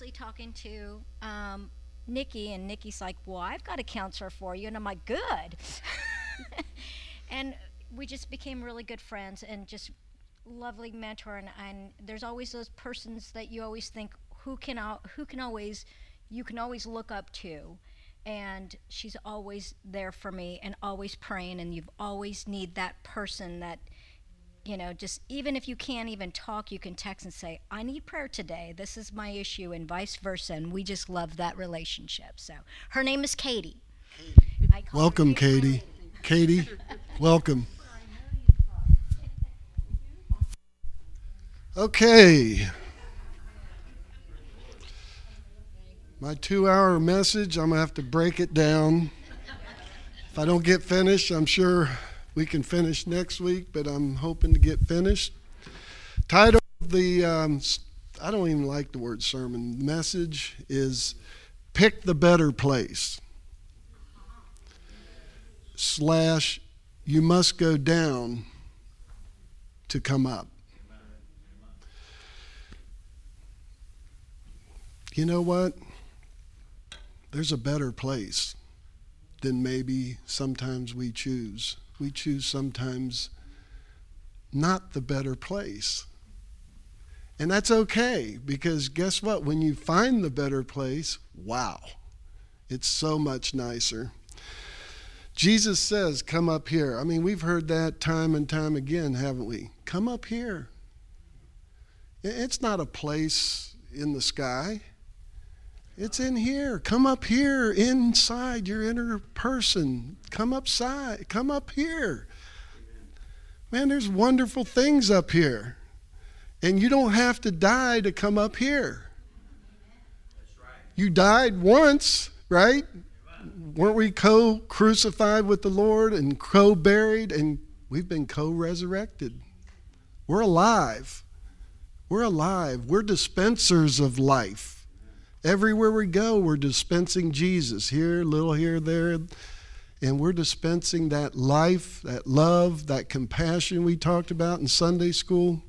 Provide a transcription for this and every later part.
actually talking to Nikki, and Nikki's like, "Well, I've got a counselor for you," and I'm like, "Good." And we just became really good friends and just lovely mentor. And there's always those persons that you always think who can always you can always look up to. And she's always there for me and always praying, and you always need that person that, just even if you can't even talk, you can text and say, "I need prayer today. This is my issue," and vice versa. And we just love that relationship. So her name is Katie. I call Welcome, her Katie. Katie, welcome. Okay. My 2-hour message, I'm going to have to break it down. If I don't get finished, I'm sure we can finish next week, but I'm hoping to get finished. Title of the, I don't even like the word sermon, message is Pick the Better Place. / You must go down to come up. You know what? There's a better place than maybe sometimes we choose. We choose sometimes not the better place. And that's okay, because guess what? When you find the better place, wow, it's so much nicer. Jesus says, "Come up here." I mean, we've heard that time and time again, haven't we? Come up here. It's not a place in the sky. It's in here. Come up here inside your inner person. Come upside. Come up here. Man, there's wonderful things up here. And you don't have to die to come up here. You died once, right? Weren't we co-crucified with the Lord and co-buried, and we've been co-resurrected? We're alive. We're alive. We're dispensers of life. Everywhere we go, we're dispensing Jesus. Here, a little here, there. And we're dispensing that life, that love, that compassion we talked about in Sunday school.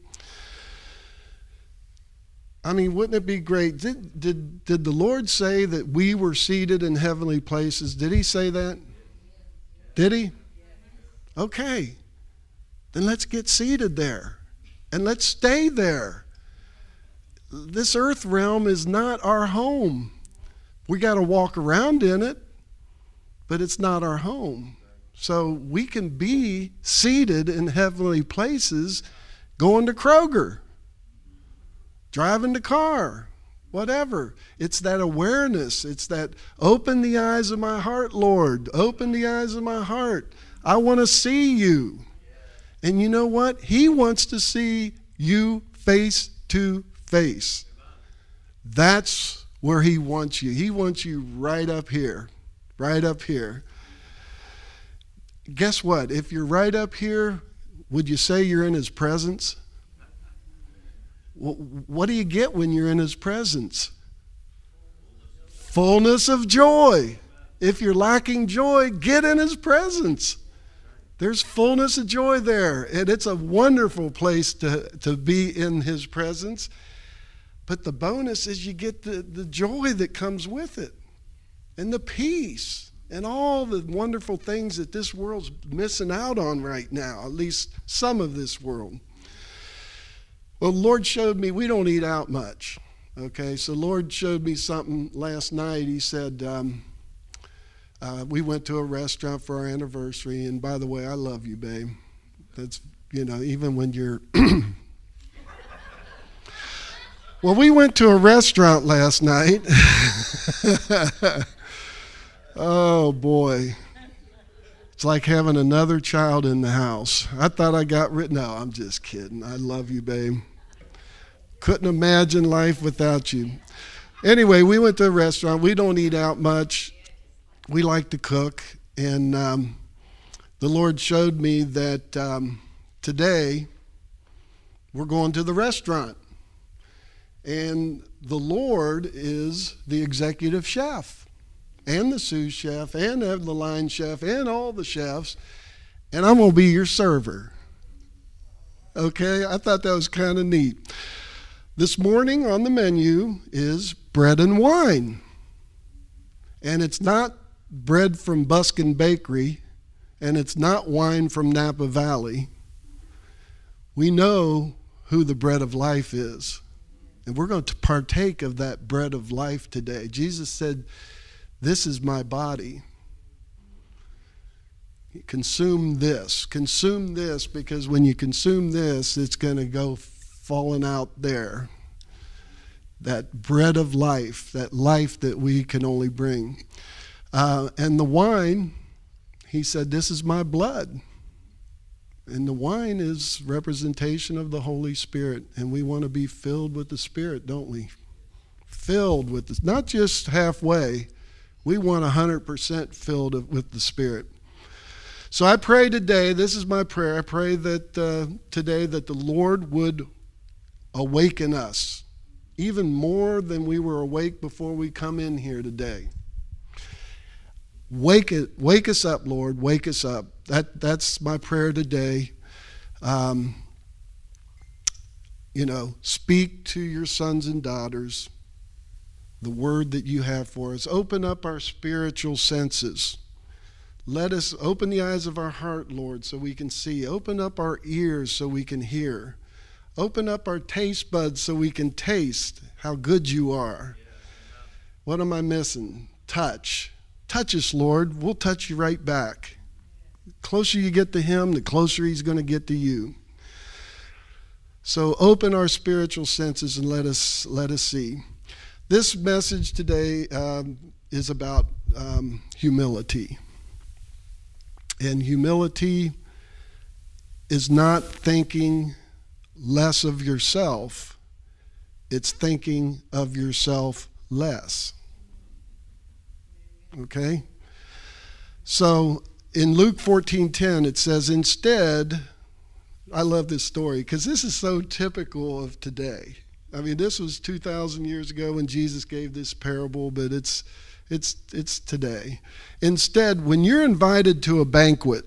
I mean, wouldn't it be great? Did the Lord say that we were seated in heavenly places? Did he say that? Did he? Okay. Then let's get seated there. And let's stay there. This earth realm is not our home. We got to walk around in it, but it's not our home. So we can be seated in heavenly places, going to Kroger, driving the car, whatever. It's that awareness. It's that open the eyes of my heart, Lord. Open the eyes of my heart. I want to see you. And you know what? He wants to see you face to face. That's where he wants you. He wants you right up here. Right up here. Guess what? If you're right up here, would you say you're in his presence? What do you get when you're in his presence? Fullness of joy. If you're lacking joy, get in his presence. There's fullness of joy there, and it's a wonderful place to be in his presence. But the bonus is you get the joy that comes with it, and the peace, and all the wonderful things that this world's missing out on right now, at least some of this world. Well, the Lord showed me we don't eat out much, okay? So the Lord showed me something last night. He said, we went to a restaurant for our anniversary, and by the way, I love you, babe. That's, even when you're... Well, we went to a restaurant last night. Oh, boy. It's like having another child in the house. I thought I got rid... No, I'm just kidding. I love you, babe. Couldn't imagine life without you. Anyway, we went to a restaurant. We don't eat out much. We like to cook. And the Lord showed me that today we're going to the restaurant. And the Lord is the executive chef and the sous chef and the line chef and all the chefs. And I'm going to be your server. Okay? I thought that was kind of neat. This morning on the menu is bread and wine. And it's not bread from Buskin Bakery, and it's not wine from Napa Valley. We know who the bread of life is. And we're going to partake of that bread of life today. Jesus said, "This is my body. Consume this. Consume this, because when you consume this, it's going to go falling out there." That bread of life, that life that we can only bring. And the wine, he said, "This is my blood." And the wine is representation of the Holy Spirit. And we want to be filled with the Spirit, don't we? Filled with this, not just halfway. We want 100% filled with the Spirit. So I pray today, this is my prayer, I pray that today that the Lord would awaken us even more than we were awake before we come in here today. Wake us up, Lord. Wake us up. That's my prayer today. Speak to your sons and daughters the word that you have for us. Open up our spiritual senses. Let us open the eyes of our heart, Lord, so we can see. Open up our ears so we can hear. Open up our taste buds so we can taste how good you are. What am I missing? Touch. Touch us, Lord. We'll touch you right back. The closer you get to him, the closer he's going to get to you. So open our spiritual senses and let us see. This message today is about humility. And humility is not thinking less of yourself. It's thinking of yourself less. Okay? So in Luke 14:10 it says, instead, I love this story because this is so typical of today. I mean, this was 2,000 years ago when Jesus gave this parable, but it's today. Instead, when you're invited to a banquet,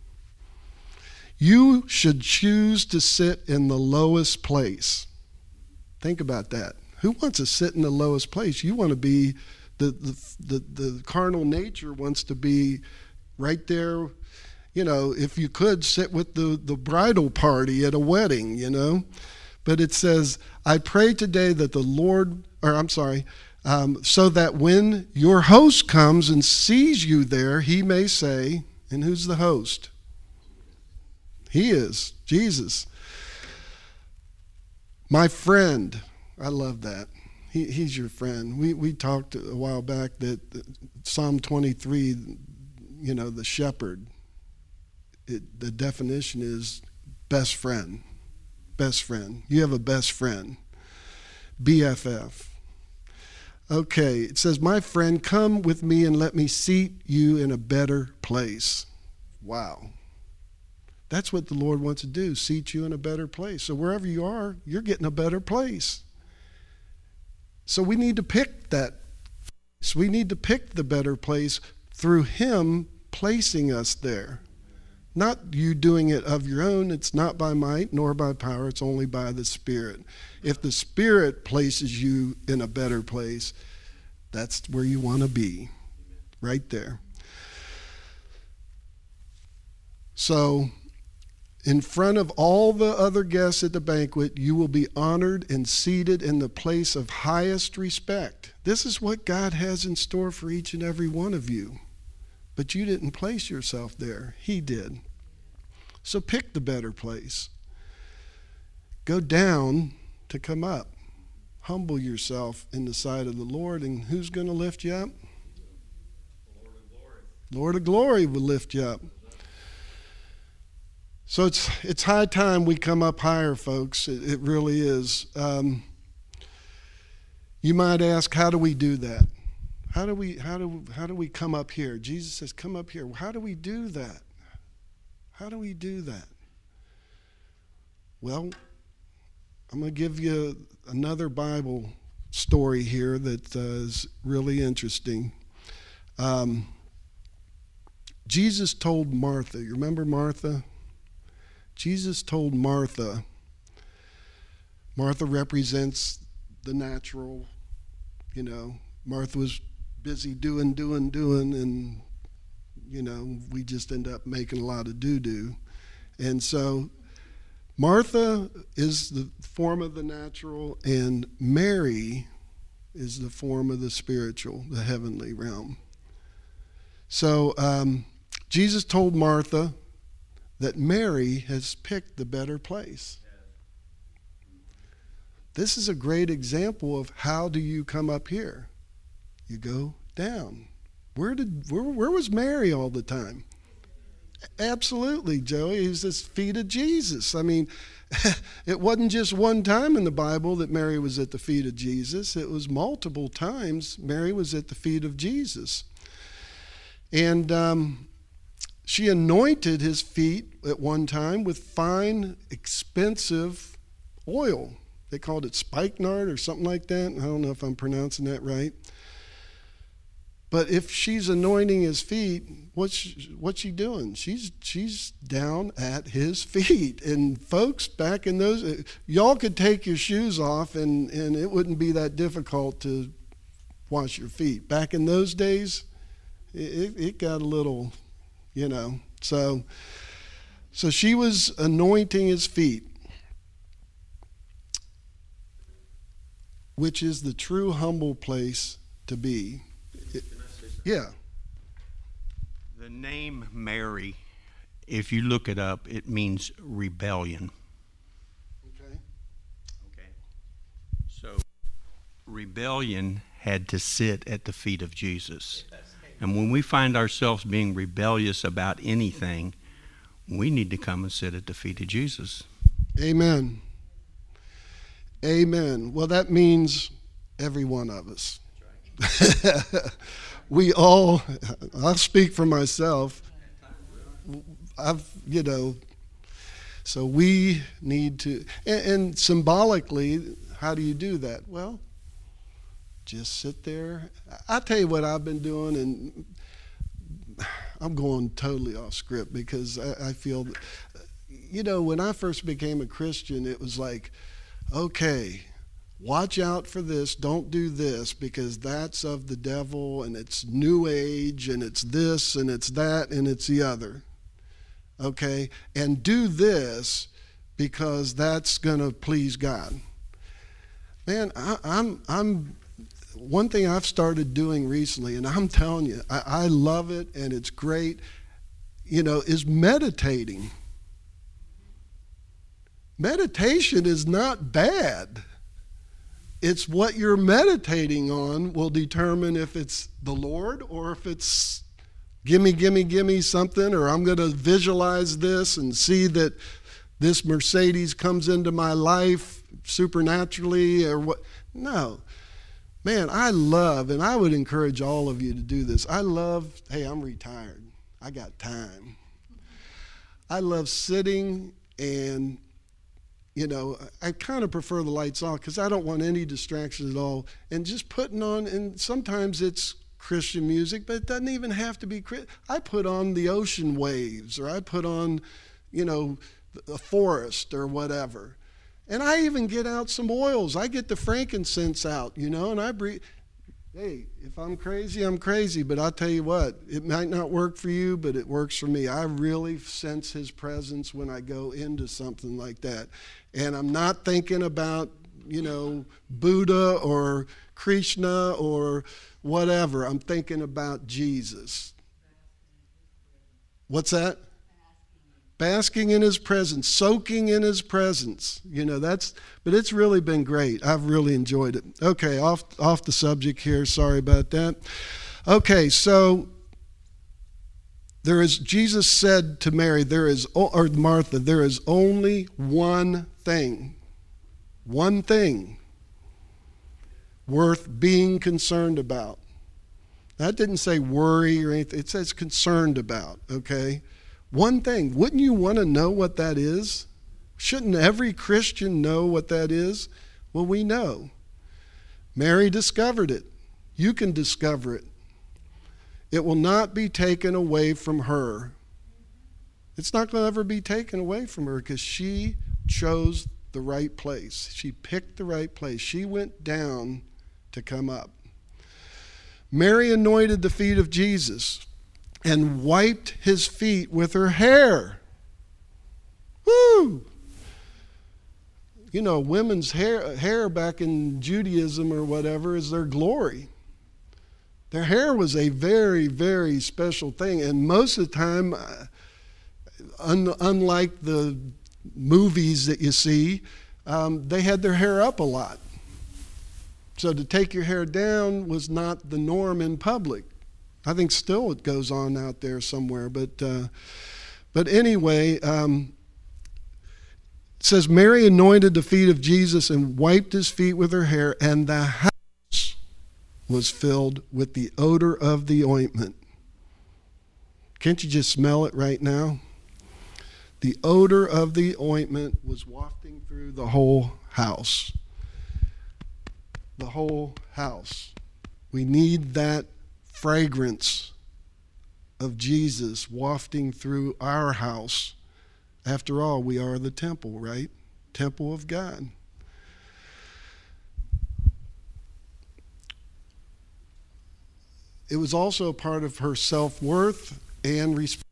you should choose to sit in the lowest place. Think about that. Who wants to sit in the lowest place? You want to be, the carnal nature wants to be right there. If you could, sit with the bridal party at a wedding, But it says, I pray today that so that when your host comes and sees you there, he may say, and who's the host? He is, Jesus. My friend. I love that. He's your friend. We talked a while back that Psalm 23, the shepherd, the definition is best friend. Best friend. You have a best friend. BFF. Okay, it says, my friend, come with me and let me seat you in a better place. Wow. That's what the Lord wants to do, seat you in a better place. So wherever you are, you're getting a better place. So we need to pick that. So we need to pick the better place through him placing us there. Not you doing it of your own. It's not by might nor by power. It's only by the Spirit. If the Spirit places you in a better place, that's where you want to be, right there. So, in front of all the other guests at the banquet, you will be honored and seated in the place of highest respect. This is what God has in store for each and every one of you. But you didn't place yourself there. He did. So pick the better place. Go down to come up. Humble yourself in the sight of the Lord, and who's going to lift you up? Lord of glory. Lord of glory will lift you up. So it's high time we come up higher, folks. It really is. You might ask, how do we do that? How do we come up here? Jesus says, come up here. How do we do that? How do we do that? Well, I'm going to give you another Bible story here that is really interesting. Jesus told Martha, you remember Martha? Jesus told Martha, Martha represents the natural, you know. Martha was busy doing, and, you know, we just end up making a lot of doo-doo. And so Martha is the form of the natural, and Mary is the form of the spiritual, the heavenly realm. So Jesus told Martha that Mary has picked the better place. This is a great example of how do you come up here? You go down. Where was Mary all the time? Absolutely, Joey. He was at the feet of Jesus. I mean, it wasn't just one time in the Bible that Mary was at the feet of Jesus. It was multiple times Mary was at the feet of Jesus. And she anointed his feet at one time with fine, expensive oil. They called it spikenard or something like that. I don't know if I'm pronouncing that right. But if she's anointing his feet, what's she doing? She's down at his feet. And folks, back in those, y'all could take your shoes off and it wouldn't be that difficult to wash your feet. Back in those days, it got a little, you know. So she was anointing his feet, which is the true humble place to be. Yeah. The name Mary, if you look it up, it means rebellion. Okay. Okay. So rebellion had to sit at the feet of Jesus. And when we find ourselves being rebellious about anything, we need to come and sit at the feet of Jesus. Amen. Amen. Well, that means every one of us. We all, I'll speak for myself, so we need to, and symbolically, how do you do that? Well, just sit there. I'll tell you what I've been doing, and I'm going totally off script because I feel, when I first became a Christian, it was like, okay, watch out for this, don't do this, because that's of the devil, and it's New Age, and it's this, and it's that, and it's the other. Okay? And do this because that's going to please God. Man, I'm one thing I've started doing recently, and I'm telling you, I love it, and it's great, is meditating. Meditation is not bad. It's what you're meditating on will determine if it's the Lord or if it's gimme something, or I'm going to visualize this and see that this Mercedes comes into my life supernaturally or what. No. Man, I love, and I would encourage all of you to do this. Hey, I'm retired. I got time. I love sitting and I kind of prefer the lights off because I don't want any distractions at all. And just putting on, and sometimes it's Christian music, but it doesn't even have to be Christian. I put on the ocean waves, or I put on, a forest or whatever. And I even get out some oils. I get the frankincense out, and I breathe. Hey, if I'm crazy, I'm crazy. But I'll tell you what, it might not work for you, but it works for me. I really sense his presence when I go into something like that. And I'm not thinking about, Buddha or Krishna or whatever. I'm thinking about Jesus. What's that? Basking in his presence, soaking in his presence. But it's really been great. I've really enjoyed it. Okay, off the subject here. Sorry about that. Okay, so Jesus said to Mary, or Martha, there is only one thing worth being concerned about. That didn't say worry or anything. It says concerned about, okay? One thing. Wouldn't you want to know what that is? Shouldn't every Christian know what that is? Well, we know. Mary discovered it. You can discover it. It will not be taken away from her. It's not going to ever be taken away from her because she chose the right place. She picked the right place. She went down to come up. Mary anointed the feet of Jesus and wiped his feet with her hair. Woo! You know, women's hair back in Judaism or whatever is their glory. Their hair was a very, very special thing. And most of the time, unlike the movies that you see, they had their hair up a lot. So to take your hair down was not the norm in public. I think still it goes on out there somewhere. But anyway, it says Mary anointed the feet of Jesus and wiped his feet with her hair, and the house was filled with the odor of the ointment. Can't you just smell it right now? The odor of the ointment was wafting through the whole house. The whole house. We need that fragrance of Jesus wafting through our house. After all, we are the temple, right? Temple of God. It was also a part of her self-worth and respect.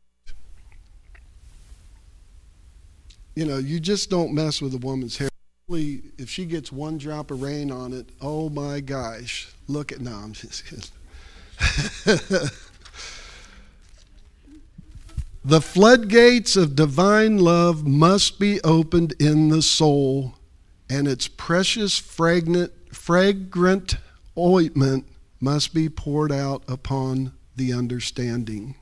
You know, you just don't mess with a woman's hair. If she gets one drop of rain on it, oh my gosh, look at, no, I'm just kidding. The floodgates of divine love must be opened in the soul, and its precious fragrant ointment must be poured out upon the understanding.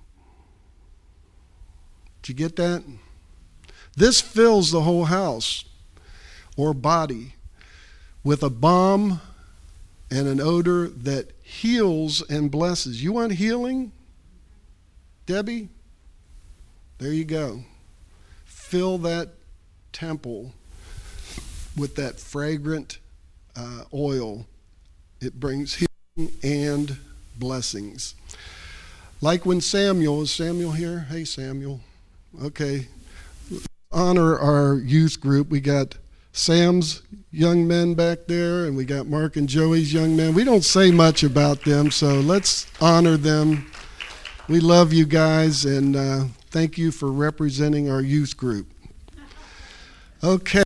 Did you get that? This fills the whole house or body with a balm and an odor that heals and blesses. You want healing, Debbie? There you go. Fill that temple with that fragrant oil. It brings healing and blessings. Like when Samuel, is Samuel here? Hey, Samuel. Okay. Honor our youth group. We got Sam's young men back there, and we got Mark and Joey's young men. We don't say much about them, so let's honor them. We love you guys, and thank you for representing our youth group. Okay,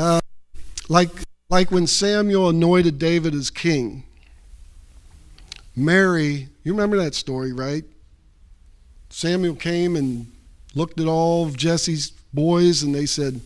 like when Samuel anointed David as king, Mary, you remember that story, right? Samuel came and looked at all of Jesse's boys, and he said,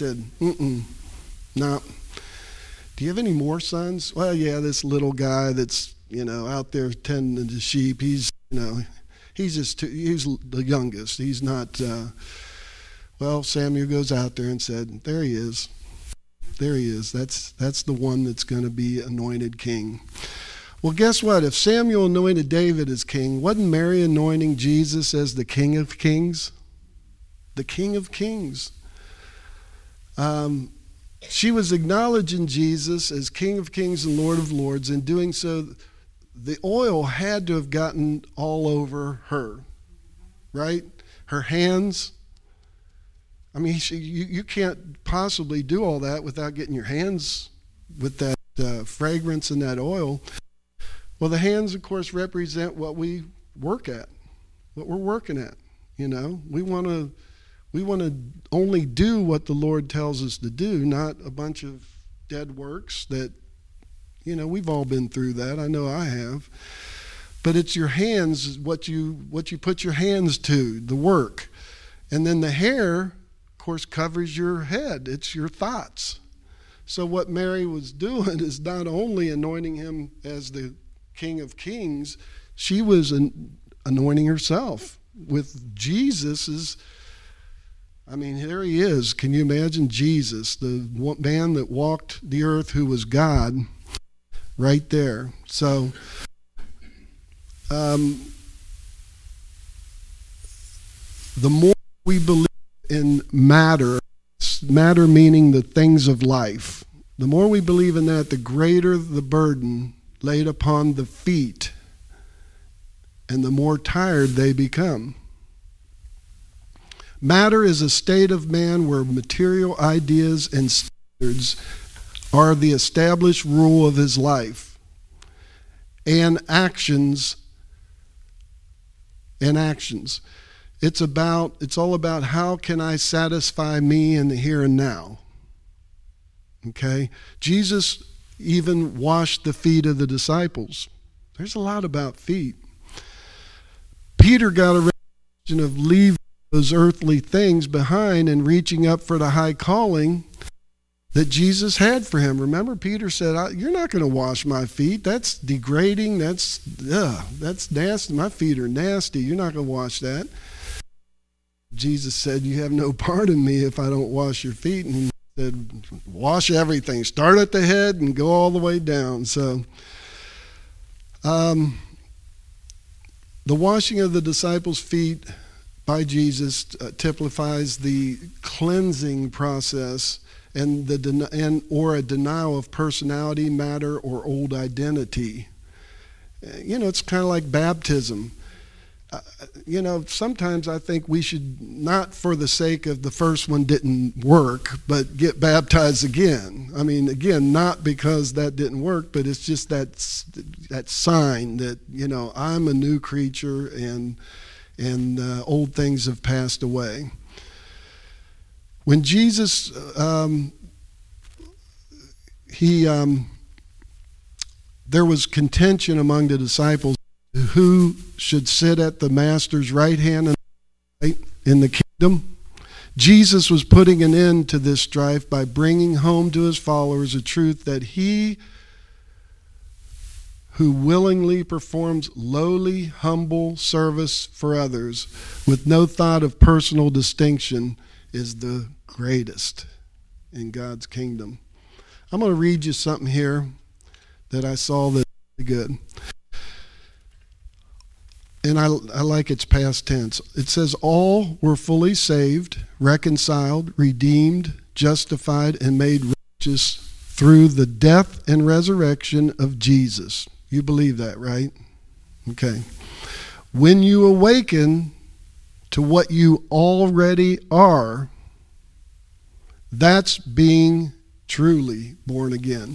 no. Do you have any more sons? Well, yeah, this little guy that's, out there tending the sheep, he's he's the youngest. He's not, well, Samuel goes out there and said, there he is. There he is. That's the one that's going to be anointed king. Well, guess what? If Samuel anointed David as king, wasn't Mary anointing Jesus as the King of Kings? The King of Kings. She was acknowledging Jesus as King of Kings and Lord of Lords. In doing so, the oil had to have gotten all over her, right? Her hands. I mean, you can't possibly do all that without getting your hands with that fragrance and that oil. Well, the hands, of course, represent what we work at, what we're working at. We want to only do what the Lord tells us to do, not a bunch of dead works that, we've all been through that. I know I have. But it's your hands, what you put your hands to, the work. And then the hair, of course, covers your head. It's your thoughts. So what Mary was doing is not only anointing him as the King of Kings, she was anointing herself with Jesus's. I mean, here he is. Can you imagine Jesus, the man that walked the earth who was God, right there? So, the more we believe in matter meaning the things of life, the more we believe in that, the greater the burden laid upon the feet, and the more tired they become. Matter is a state of man where material ideas and are the established rule of his life, and actions. It's all about how can I satisfy me in the here and now. Okay? Jesus even washed the feet of the disciples. There's a lot about feet. Peter got a revelation of leaving those earthly things behind and reaching up for the high calling that Jesus had for him. Remember, Peter said, you're not going to wash my feet. That's degrading. That's nasty. My feet are nasty. You're not going to wash that. Jesus said, you have no part in me if I don't wash your feet. And he said, wash everything. Start at the head and go all the way down. So the washing of the disciples' feet by Jesus typifies the cleansing process and or a denial of personality, matter, or old identity. It's kind of like baptism. Sometimes I think we should, not for the sake of the first one didn't work, but get baptized again. I mean, again, not because that didn't work, but it's just that sign that, I'm a new creature and old things have passed away. When Jesus, there was contention among the disciples who should sit at the master's right hand in the kingdom. Jesus was putting an end to this strife by bringing home to his followers a truth that he who willingly performs lowly, humble service for others with no thought of personal distinction is the greatest in God's kingdom. I'm going to read you something here that I saw that's really good. And I like its past tense. It says, all were fully saved, reconciled, redeemed, justified, and made righteous through the death and resurrection of Jesus. You believe that, right? Okay. When you awaken to what you already are, that's being truly born again.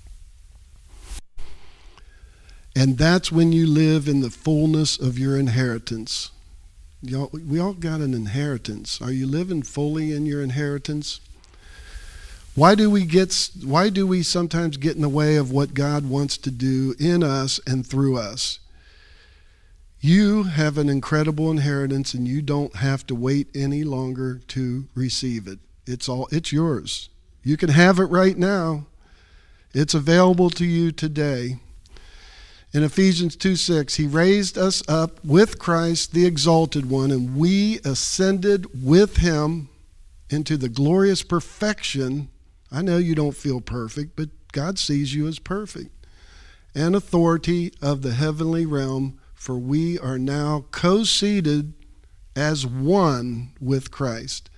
And that's when you live in the fullness of your inheritance. We all got an inheritance. Are you living fully in your inheritance? Why do we sometimes get in the way of what God wants to do in us and through us? You have an incredible inheritance and you don't have to wait any longer to receive it. It's yours. You can have it right now. It's available to you today. In Ephesians 2:6, he raised us up with Christ, the exalted one, and we ascended with him into the glorious perfection. I know you don't feel perfect, but God sees you as perfect. And authority of the heavenly realm, for we are now co-seated as one with Christ.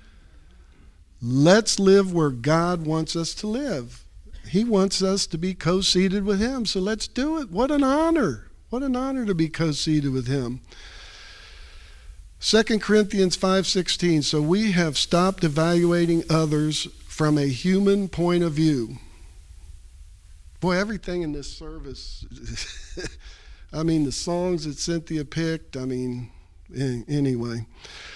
Let's live where God wants us to live. He wants us to be co-seated with him, so let's do it. What an honor. What an honor to be co-seated with him. 2 Corinthians 5:16, so we have stopped evaluating others from a human point of view. Boy, everything in this service, I mean, the songs that Cynthia picked, anyway.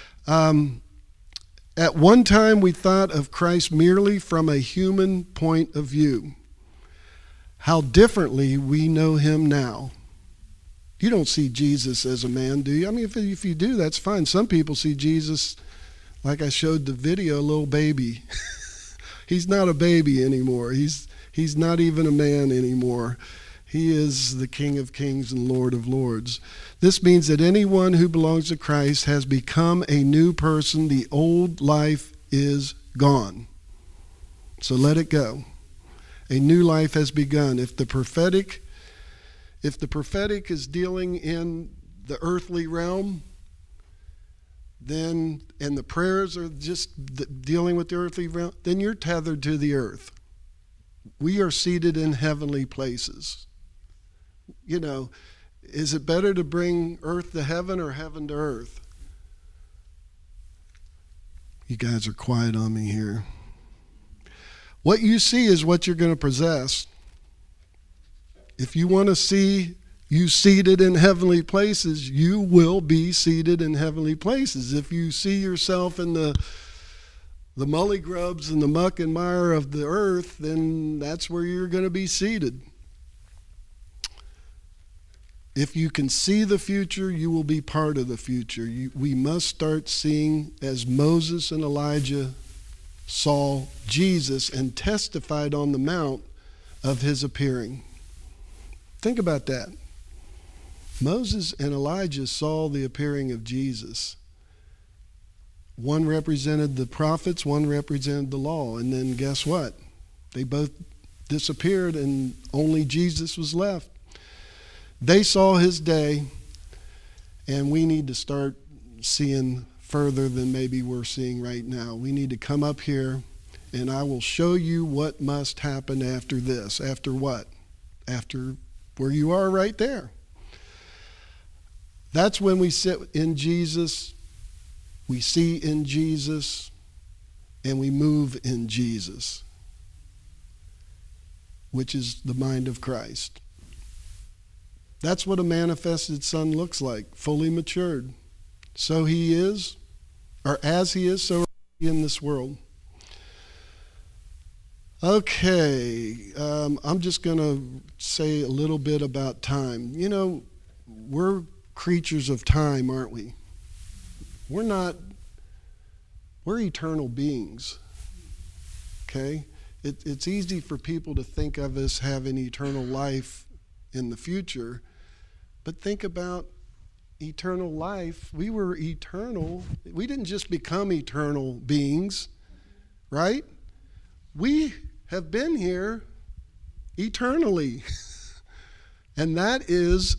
At one time, we thought of Christ merely from a human point of view. How differently we know him now. You don't see Jesus as a man, do you? I mean, if you do, that's fine. Some people see Jesus, like I showed the video, a little baby. He's not a baby anymore. He's not even a man anymore. He is the King of Kings and Lord of Lords. This means that anyone who belongs to Christ has become a new person. The old life is gone. So let it go. A new life has begun. If the prophetic is dealing in the earthly realm, and the prayers are just dealing with the earthly realm, then you're tethered to the earth. We are seated in heavenly places. Is it better to bring earth to heaven or heaven to earth? You guys are quiet on me here. What you see is what you're going to possess. If you want to see you seated in heavenly places, you will be seated in heavenly places. If you see yourself in the mully grubs and the muck and mire of the earth, then that's where you're going to be seated. If you can see the future, you will be part of the future. We must start seeing as Moses and Elijah saw Jesus and testified on the mount of his appearing. Think about that. Moses and Elijah saw the appearing of Jesus. One represented the prophets, one represented the law. And then guess what? They both disappeared and only Jesus was left. They saw his day, and we need to start seeing further than maybe we're seeing right now. We need to come up here, and I will show you what must happen after this. After what? After where you are right there. That's when we sit in Jesus, we see in Jesus, and we move in Jesus, which is the mind of Christ. That's what a manifested son looks like, fully matured. So he is, or as he is, so are we in this world. Okay, I'm just going to say a little bit about time. You know, we're creatures of time, aren't we? We're eternal beings, okay? It's easy for people to think of us having eternal life in the future, but think about eternal life. We were eternal. We didn't just become eternal beings, right? We have been here eternally. And that is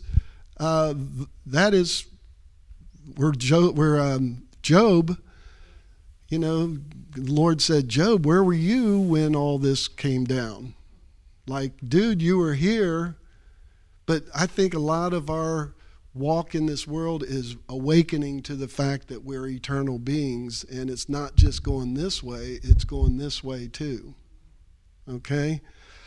where Job, you know, the Lord said, Job, where were you when all this came down? Like, dude, you were here. But I think a lot of our walk in this world is awakening to the fact that we're eternal beings, and it's not just going this way, it's going this way too. Okay?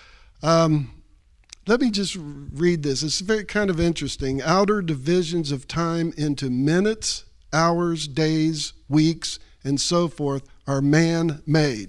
Let me just read this. It's very kind of interesting. Outer divisions of time into minutes, hours, days, weeks, and so forth are man-made.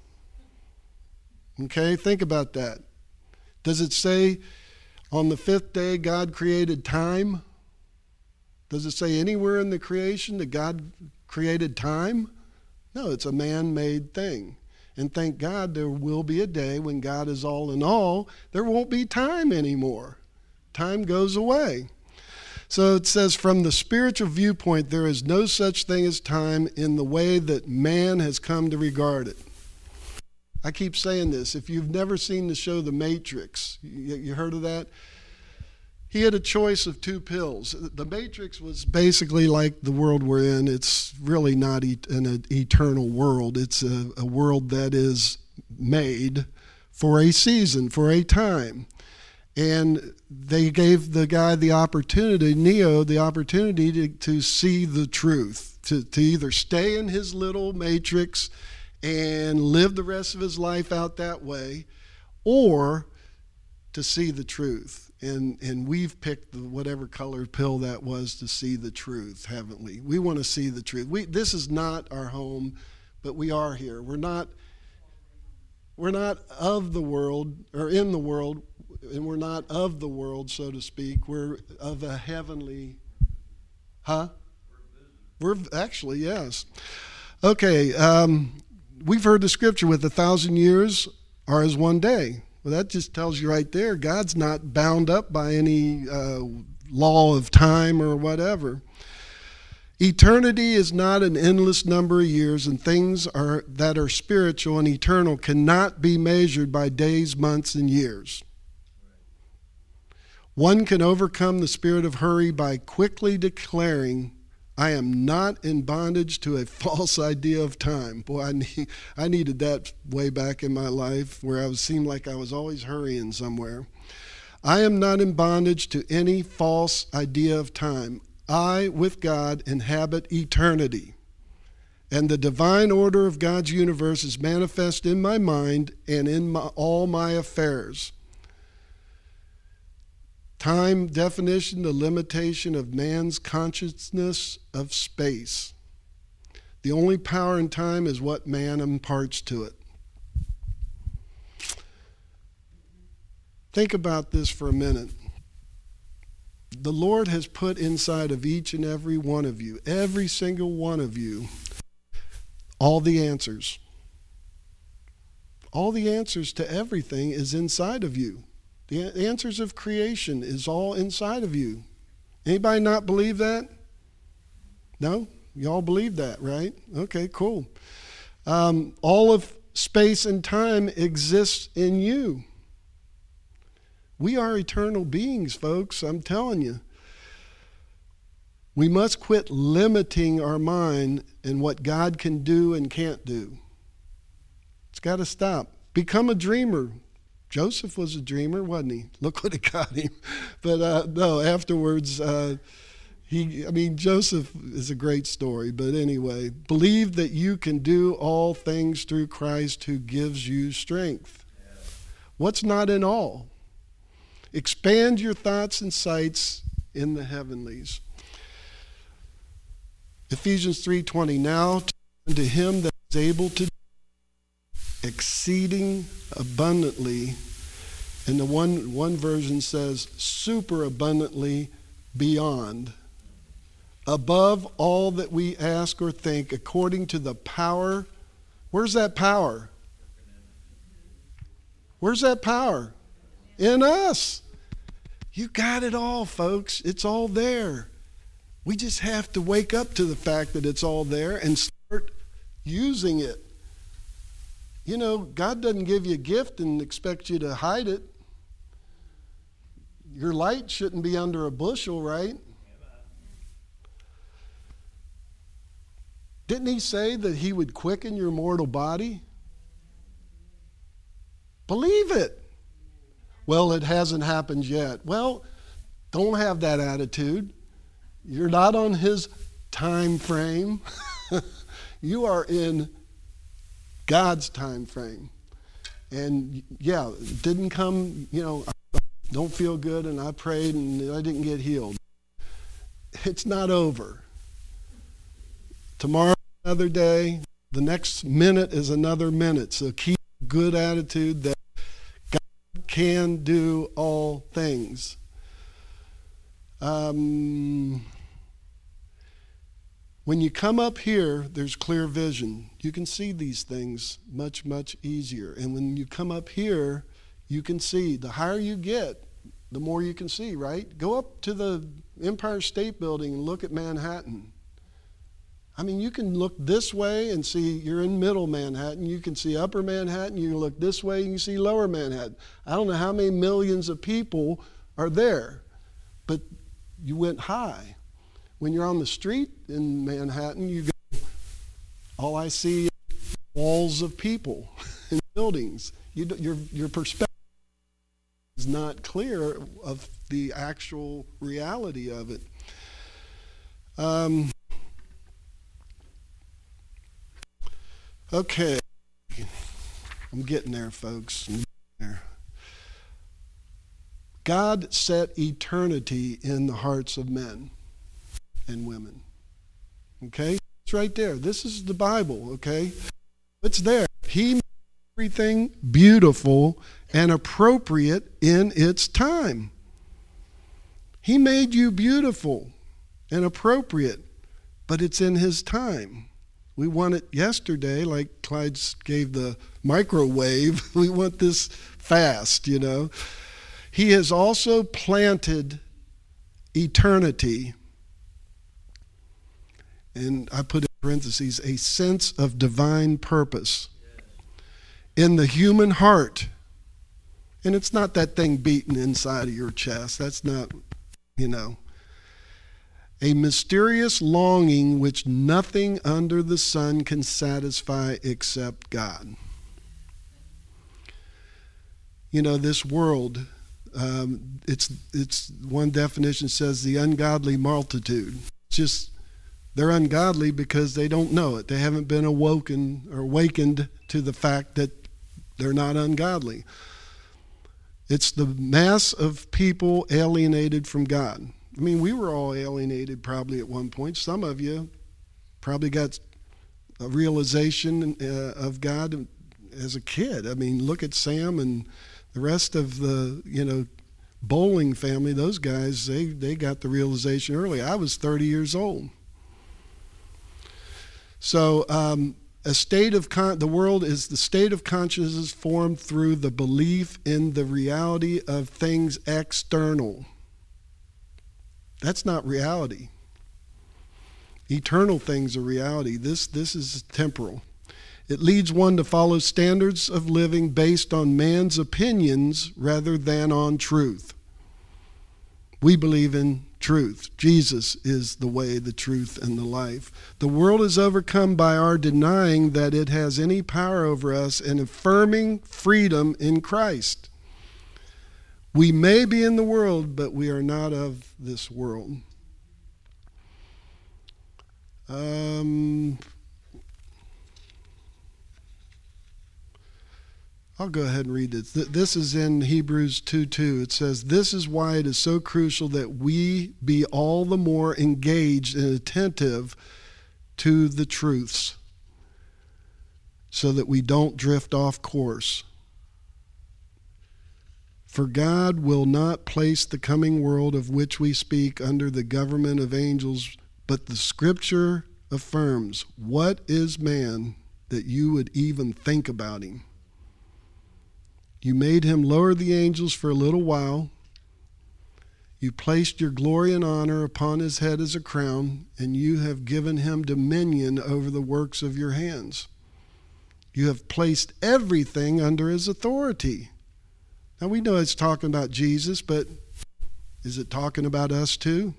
Okay? Think about that. Does it say on the fifth day God created time? Does it say anywhere in the creation that God created time? No, it's a man-made thing. And thank God there will be a day when God is all in all, there won't be time anymore. Time goes away. So it says, from the spiritual viewpoint, there is no such thing as time in the way that man has come to regard it. I keep saying this. If you've never seen the show The Matrix, you heard of that? He had a choice of two pills. The Matrix was basically like the world we're in. It's really not an eternal world. It's a world that is made for a season, for a time. And they gave the guy the opportunity, Neo, the opportunity to see the truth, to either stay in his little matrix and live the rest of his life out that way, or to see the truth. And we've picked whatever colored pill that was to see the truth, haven't we? We want to see the truth. This is not our home, but we are here. We're not of the world, or in the world, and we're not of the world, so to speak. We're of a heavenly, We're actually, yes. Okay, we've heard the scripture, with 1,000 years are as one day. Well, that just tells you right there, God's not bound up by any law of time or whatever. Eternity is not an endless number of years, and things that are spiritual and eternal cannot be measured by days, months, and years. One can overcome the spirit of hurry by quickly declaring, I am not in bondage to a false idea of time. Boy, I needed that way back in my life, where I seemed like I was always hurrying somewhere. I am not in bondage to any false idea of time. I, with God, inhabit eternity. And the divine order of God's universe is manifest in my mind and in all my affairs. Time definition, the limitation of man's consciousness of space. The only power in time is what man imparts to it. Think about this for a minute. The Lord has put inside of each and every one of you, every single one of you, all the answers. All the answers to everything is inside of you. The answers of creation is all inside of you. Anybody not believe that? No? You all believe that, right? Okay, cool. All of space and time exists in you. We are eternal beings, folks, I'm telling you. We must quit limiting our mind and what God can do and can't do. It's got to stop. Become a dreamer. Joseph was a dreamer, wasn't he? Look what it got him. But no, afterwards, Joseph is a great story. But anyway, believe that you can do all things through Christ who gives you strength. What's not in all? Expand your thoughts and sights in the heavenlies. Ephesians 3:20, now to him that is able to do exceeding abundantly, and the one version says super abundantly beyond, above all that we ask or think, according to the power. Where's that power? Where's that power? In us. You got it all, folks. It's all there. We just have to wake up to the fact that it's all there and start using it. You know, God doesn't give you a gift and expect you to hide it. Your light shouldn't be under a bushel, right? Didn't he say that he would quicken your mortal body? Believe it. Well, it hasn't happened yet. Well, don't have that attitude. You're not on his time frame. You are in God's time frame. And yeah, it didn't come, I don't feel good and I prayed and I didn't get healed. It's not over. Tomorrow another day, the next minute is another minute. So keep a good attitude that God can do all things. When you come up here, there's clear vision. You can see these things much, much easier. And when you come up here, you can see. The higher you get, the more you can see, right? Go up to the Empire State Building and look at Manhattan. I mean, you can look this way and see you're in middle Manhattan. You can see upper Manhattan. You can look this way and you can see lower Manhattan. I don't know how many millions of people are there, but you went high. When you're on the street in Manhattan, you go, all I see is walls of people and buildings. Your perspective is not clear of the actual reality of it. Okay, I'm getting there, folks. I'm getting there. God set eternity in the hearts of men and women. Okay? It's right there. This is the Bible, okay? It's there. He made everything beautiful and appropriate in its time. He made you beautiful and appropriate, but it's in his time. We want it yesterday, like Clyde gave the microwave. We want this fast, He has also planted eternity, and I put in parentheses, a sense of divine purpose in the human heart. And it's not that thing beating inside of your chest. That's not, a mysterious longing which nothing under the sun can satisfy except God. This world, it's one definition says the ungodly multitude. Just They're ungodly because they don't know it. They haven't been awakened to the fact that they're not ungodly. It's the mass of people alienated from God. I mean, we were all alienated probably at one point. Some of you probably got a realization of God as a kid. I mean, look at Sam and the rest of the, Bowling family. Those guys, they got the realization early. I was 30 years old. So the world is the state of consciousness formed through the belief in the reality of things external. That's not reality. Eternal things are reality. This is temporal. It leads one to follow standards of living based on man's opinions rather than on truth. We believe in truth. Jesus is the way, the truth, and the life. The world is overcome by our denying that it has any power over us and affirming freedom in Christ. We may be in the world, but we are not of this world. I'll go ahead and read this. This is in Hebrews 2:2. It says, "This is why it is so crucial that we be all the more engaged and attentive to the truths so that we don't drift off course. For God will not place the coming world of which we speak under the government of angels, but the Scripture affirms, 'What is man that you would even think about him? You made him lower the angels for a little while. You placed your glory and honor upon his head as a crown, and you have given him dominion over the works of your hands. You have placed everything under his authority.'" Now we know it's talking about Jesus, but is it talking about us too?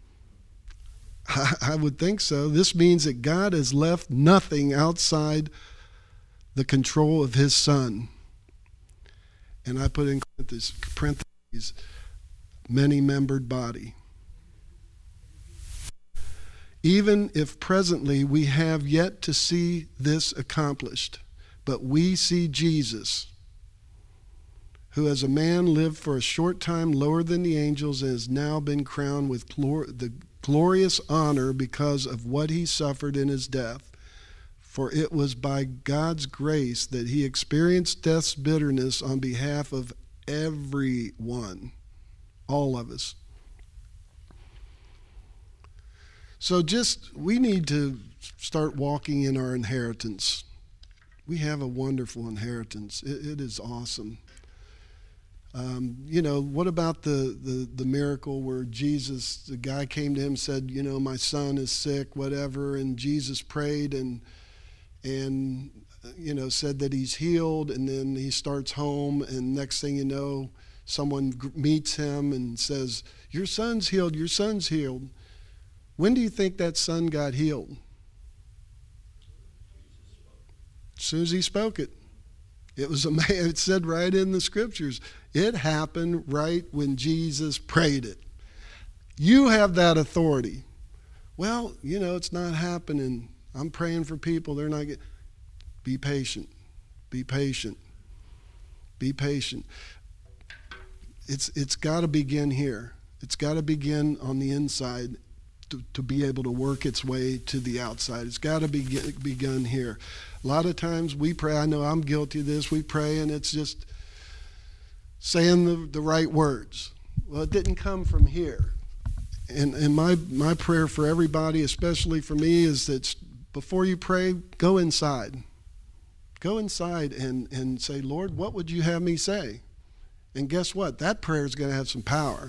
I would think so. This means that God has left nothing outside the control of his Son. And I put in parentheses, many-membered body. Even if presently we have yet to see this accomplished, but we see Jesus, who as a man lived for a short time lower than the angels and has now been crowned with the glorious honor because of what he suffered in his death. For it was by God's grace that he experienced death's bitterness on behalf of everyone, all of us. So we need to start walking in our inheritance. We have a wonderful inheritance. It is awesome. What about the miracle where Jesus, the guy came to him and said, my son is sick, whatever, and Jesus prayed and said that he's healed, and then he starts home, and next thing you know, someone meets him and says, your son's healed. When do you think that son got healed? As soon as he spoke it. It was amazing. It said right in the scriptures. It happened right when Jesus prayed it. You have that authority. Well, it's not happening. I'm praying for people. They're not getting. Be patient. Be patient. Be patient. It's got to begin here. It's got to begin on the inside to be able to work its way to the outside. It's got to be begun here. A lot of times we pray. I know I'm guilty of this. We pray and it's just saying the right words. Well, it didn't come from here. And my prayer for everybody, especially for me, is that before you pray, go inside. Go inside and say, Lord, what would you have me say? And guess what? That prayer is going to have some power.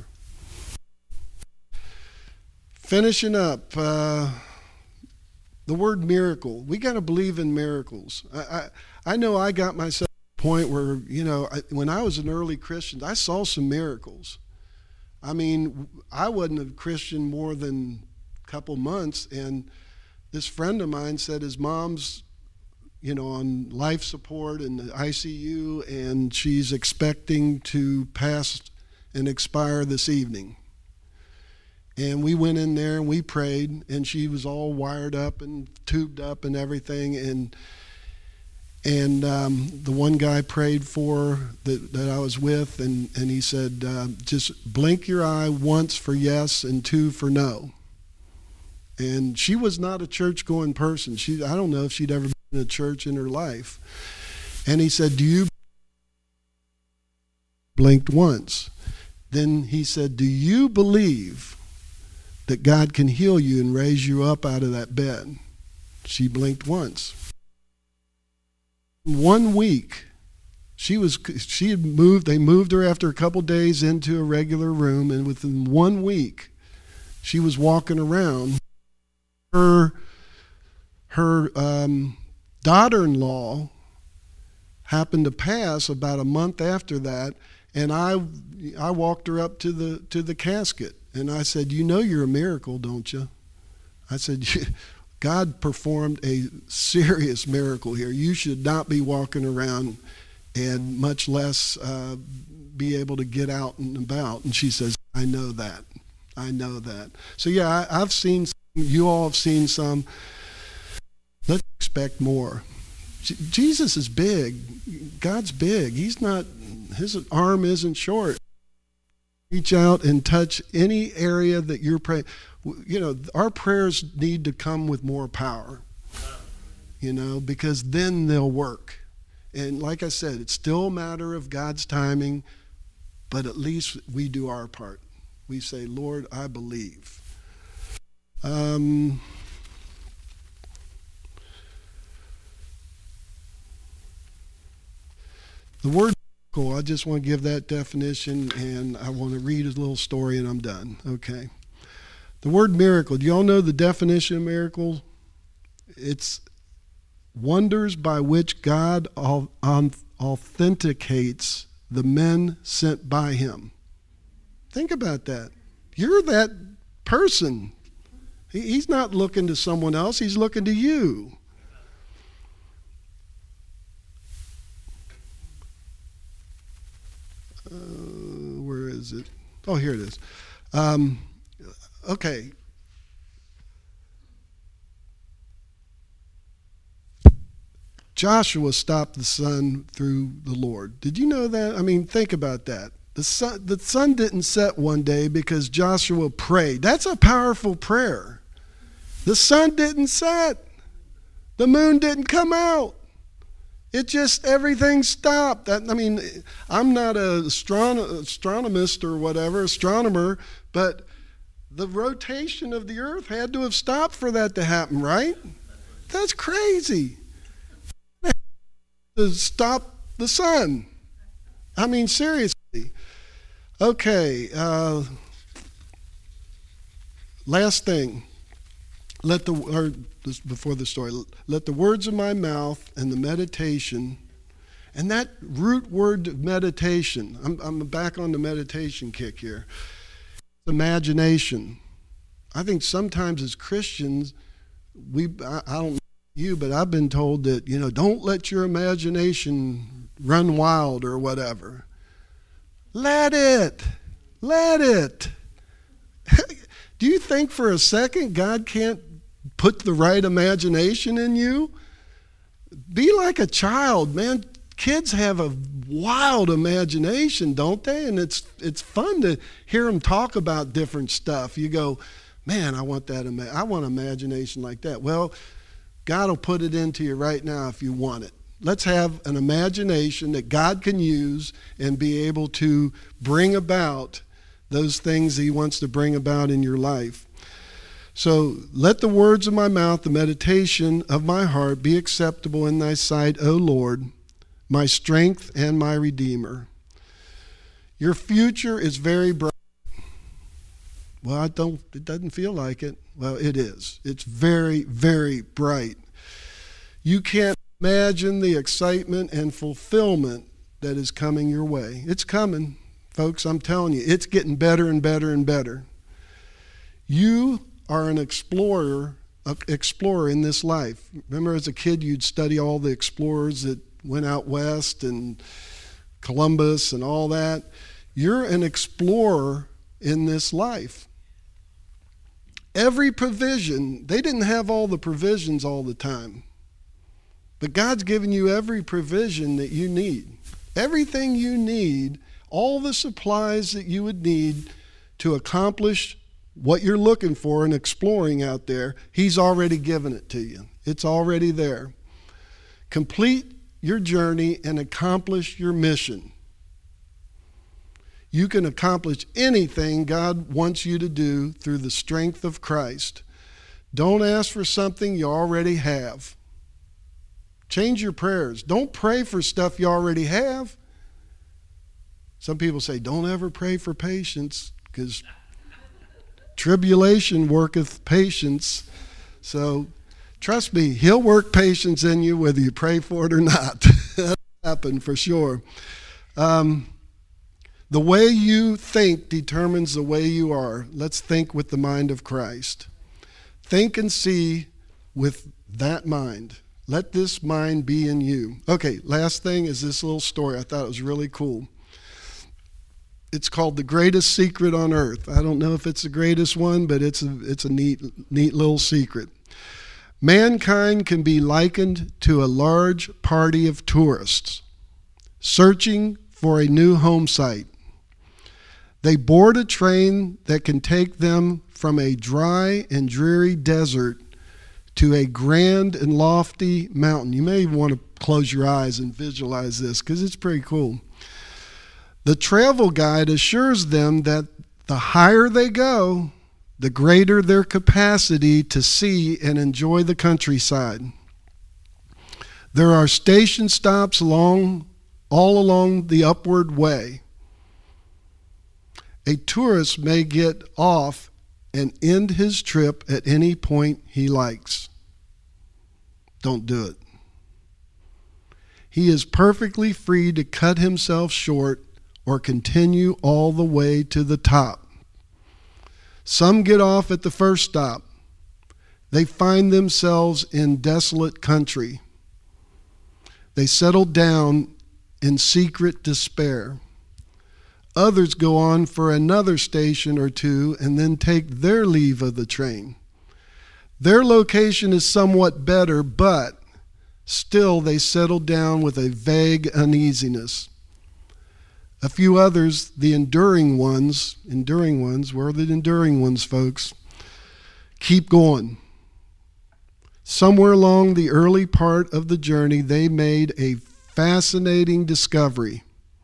Finishing up, the word miracle. We got to believe in miracles. I know I got myself to a point where, when I was an early Christian, I saw some miracles. I mean, I wasn't a Christian more than a couple months, and this friend of mine said his mom's, on life support in the ICU, and she's expecting to pass and expire this evening. And we went in there and we prayed, and she was all wired up and tubed up and everything. And the one guy prayed for that I was with, and he said, just blink your eye once for yes and two for no. And she was not a church-going person. I don't know if she'd ever been in a church in her life. And he said, do you blinked once? Then he said, do you believe that God can heal you and raise you up out of that bed? She blinked once. 1 week, they moved her after a couple days into a regular room, and within 1 week, she was walking around. Her daughter-in-law happened to pass about a month after that, and I walked her up to the casket, and I said, you know you're a miracle, don't you? I said, God performed a serious miracle here. You should not be walking around and much less be able to get out and about. And she says, I know that. I know that. So yeah, I've seen some, you all have seen some. Let's expect more. Jesus is big. God's big. He's not, his arm isn't short. Reach out and touch any area that you're praying. You know, our prayers need to come with more power, you know, because then they'll work. And like I said, it's still a matter of God's timing, but at least we do our part. We say, Lord, I believe. The word miracle, I just want to give that definition, and I want to read a little story and I'm done. Okay. The word miracle, do you all know the definition of miracle? It's wonders by which God authenticates the men sent by him. Think about that. You're that person. He's not looking to someone else. He's looking to you. Where is it? Oh, here it is. Okay. Joshua stopped the sun through the Lord. Did you know that? I mean, think about that. The sun didn't set one day because Joshua prayed. That's a powerful prayer. The sun didn't set. The moon didn't come out. It just, everything stopped. I mean, I'm not an astronomist or whatever, astronomer, but the rotation of the earth had to have stopped for that to happen, right? That's crazy. To stop the sun. I mean, seriously. Okay, last thing. Before the story, let the words of my mouth and the meditation, and that root word meditation, I'm back on the meditation kick here. Imagination. I think sometimes as Christians, I don't know you, but I've been told that, you know, don't let your imagination run wild or whatever. Let it. Do you think for a second God can't put the right imagination in you? Be like a child, man. Kids have a wild imagination, don't they? And it's fun to hear them talk about different stuff. You go, man, I want that. I want imagination like that. Well, God will put it into you right now if you want it. Let's have an imagination that God can use and be able to bring about those things that he wants to bring about in your life. So let the words of my mouth, the meditation of my heart be acceptable in thy sight, O Lord, my strength and my Redeemer. Your future is very bright. Well, it doesn't feel like it. Well, it is. It's very, very bright. You can't imagine the excitement and fulfillment that is coming your way. It's coming, folks. I'm telling you, it's getting better and better and better. You are an explorer in this life. Remember as a kid, you'd study all the explorers that went out west and Columbus and all that. You're an explorer in this life. every provision. They didn't have all the provisions all the time. But God's given you every provision that you need. Everything you need, all the supplies that you would need to accomplish what you're looking for and exploring out there, He's already given it to you. It's already there. Complete your journey and accomplish your mission. You can accomplish anything God wants you to do through the strength of Christ. Don't ask for something you already have. Change your prayers. Don't pray for stuff you already have. Some people say, don't ever pray for patience, because tribulation worketh patience. So trust me, He'll work patience in you whether you pray for it or not. That'll happen for sure. The way you think determines the way you are. Let's think with the mind of Christ. Think and see with that mind. Let this mind be in you. Okay, last thing is this little story. I thought it was really cool. It's called The Greatest Secret on Earth. I don't know if it's the greatest one, but it's a neat little secret. Mankind can be likened to a large party of tourists searching for a new home site. They board a train that can take them from a dry and dreary desert to a grand and lofty mountain. You may even want to close your eyes and visualize this because it's pretty cool. The travel guide assures them that the higher they go, the greater their capacity to see and enjoy the countryside. There are station stops all along the upward way. A tourist may get off and end his trip at any point he likes. Don't do it. He is perfectly free to cut himself short or continue all the way to the top. Some get off at the first stop. They find themselves in desolate country. They settle down in secret despair. Others go on for another station or two and then take their leave of the train. Their location is somewhat better, but still they settle down with a vague uneasiness. A few others, the enduring ones, where are the enduring ones, folks? Keep going. Somewhere along the early part of the journey, they made a fascinating discovery.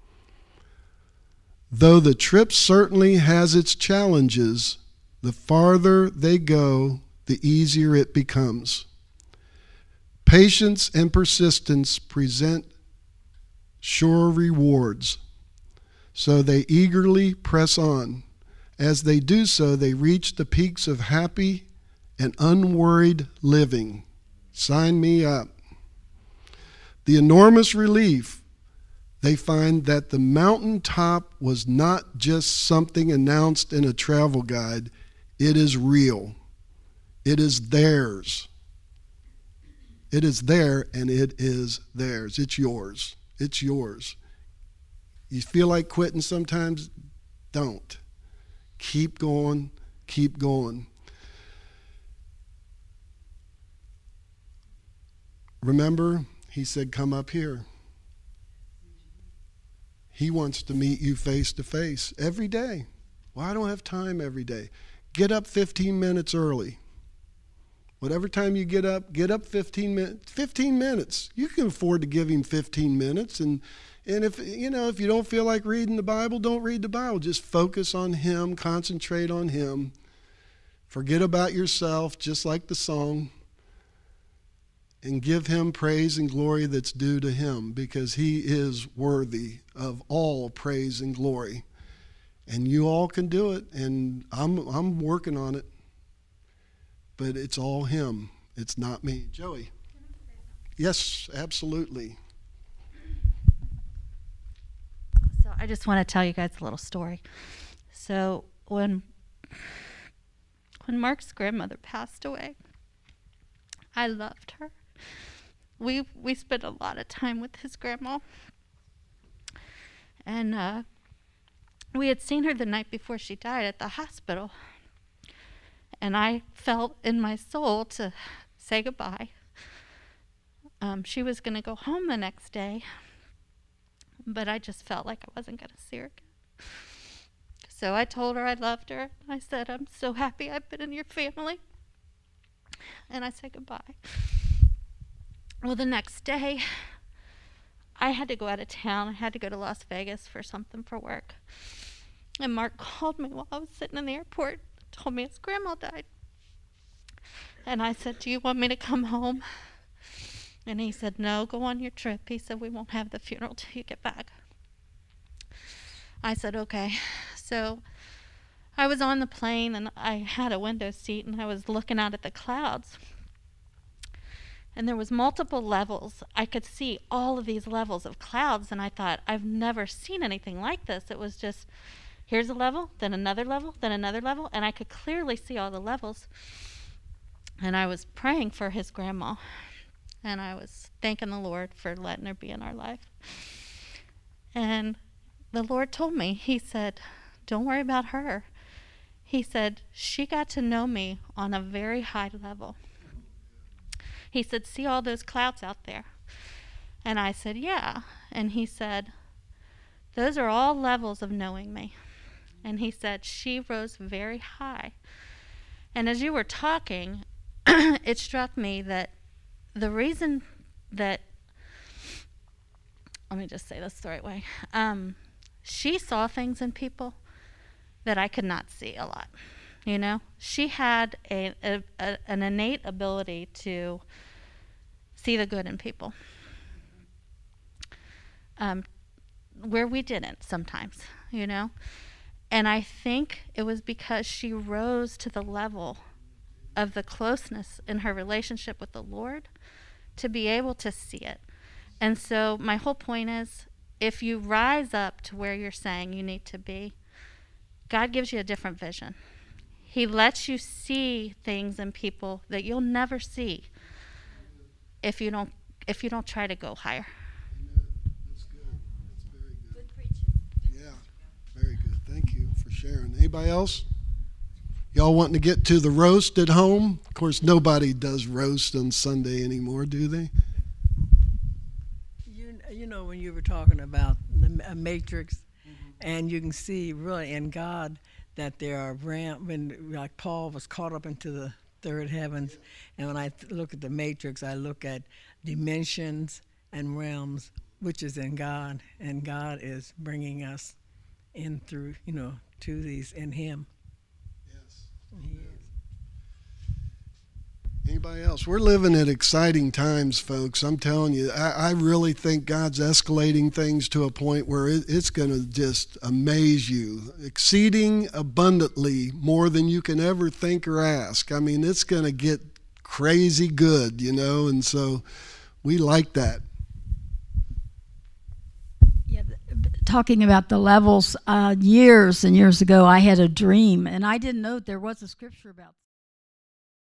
Though the trip certainly has its challenges, the farther they go, the easier it becomes. Patience and persistence present sure rewards. So they eagerly press on. As they do so, they reach the peaks of happy and unworried living. Sign me up. The enormous relief, they find that the mountaintop was not just something announced in a travel guide. It is real. It is theirs. It is there and it is theirs. It's yours. It's yours. You feel like quitting sometimes? Don't. Keep going. Keep going. Remember, He said, come up here. He wants to meet you face to face every day. Well, I don't have time every day. Get up 15 minutes early. Whatever time you get up 15 minutes. 15 minutes. You can afford to give Him 15 minutes. And if you don't feel like reading the Bible, don't read the Bible. Just focus on Him, concentrate on Him. Forget about yourself, just like the song, and give Him praise and glory that's due to Him, because He is worthy of all praise and glory. And you all can do it, and I'm working on it. But it's all Him. It's not me. Joey. Yes, absolutely. So I just want to tell you guys a little story. So when Mark's grandmother passed away, I loved her. We spent a lot of time with his grandma. And we had seen her the night before she died at the hospital. And I felt in my soul to say goodbye. She was going to go home the next day, but I just felt like I wasn't going to see her again. So I told her I loved her. I said, I'm so happy I've been in your family. And I said goodbye. Well, the next day, I had to go out of town. I had to go to Las Vegas for something for work. And Mark called me while I was sitting in the airport, told me his grandma died. And I said, do you want me to come home? And he said, no, go on your trip. He said, we won't have the funeral till you get back. I said, okay. So I was on the plane, and I had a window seat, and I was looking out at the clouds. And there was multiple levels. I could see all of these levels of clouds, and I thought, I've never seen anything like this. It was just, here's a level, then another level, then another level, and I could clearly see all the levels. And I was praying for his grandma, and I was thanking the Lord for letting her be in our life. And the Lord told me, he said, don't worry about her. He said, she got to know me on a very high level. He said, see all those clouds out there? And I said, yeah. And he said, those are all levels of knowing me. And he said, she rose very high. And as you were talking, it struck me that the reason that, let me just say this the right way, she saw things in people that I could not see a lot. You know, she had an innate ability to see the good in people, where we didn't sometimes, you know. And I think it was because she rose to the level of the closeness in her relationship with the Lord to be able to see it. And so my whole point is, if you rise up to where you're saying you need to be, God gives you a different vision. He lets you see things in people that you'll never see if you don't try to go higher. Amen. That's good. That's very good. Good preaching. Yeah, very good. Thank you for sharing. Anybody else? Y'all wanting to get to the roast at home? Of course, nobody does roast on Sunday anymore, do they? You know, when you were talking about the matrix, and you can see really in God that there are when like Paul was caught up into the third heavens, and when I look at the matrix, I look at dimensions and realms, which is in God, and God is bringing us in through, you know, to these in Him. Yes. He is. Anybody else? We're living at exciting times, folks. I'm telling you, I really think God's escalating things to a point where it's going to just amaze you, exceeding abundantly more than you can ever think or ask. I mean, it's going to get crazy good, you know, and so we like that. Yeah, talking about the levels, years and years ago, I had a dream, and I didn't know there was a scripture about